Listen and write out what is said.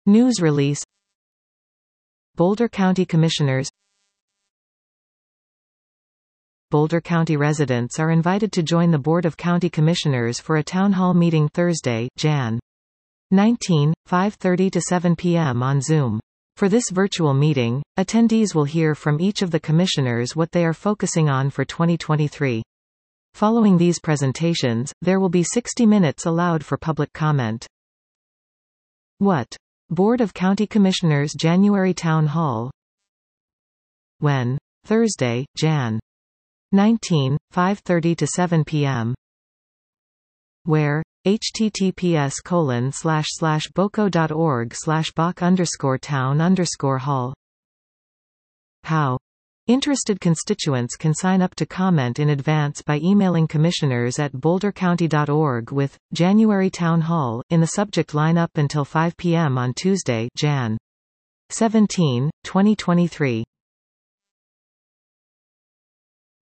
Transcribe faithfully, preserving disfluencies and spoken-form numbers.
News release. Boulder County Commissioners. Boulder County residents are invited to join the Board of County Commissioners for a town hall meeting Thursday, January nineteenth, five thirty to seven p m on Zoom. For this virtual meeting, attendees will hear from each of the commissioners what they are focusing on for twenty twenty-three. Following these presentations, there will be sixty minutes allowed for public comment. What? Board of County Commissioners January Town Hall. When? Thursday, January nineteenth, five thirty to seven p m Where? https colon slash slash boco.org slash boc underscore town underscore hall. How? Interested constituents can sign up to comment in advance by emailing commissioners at boulder county dot org with January Town Hall in the subject line up until five p m on Tuesday, January seventeenth, twenty twenty-three.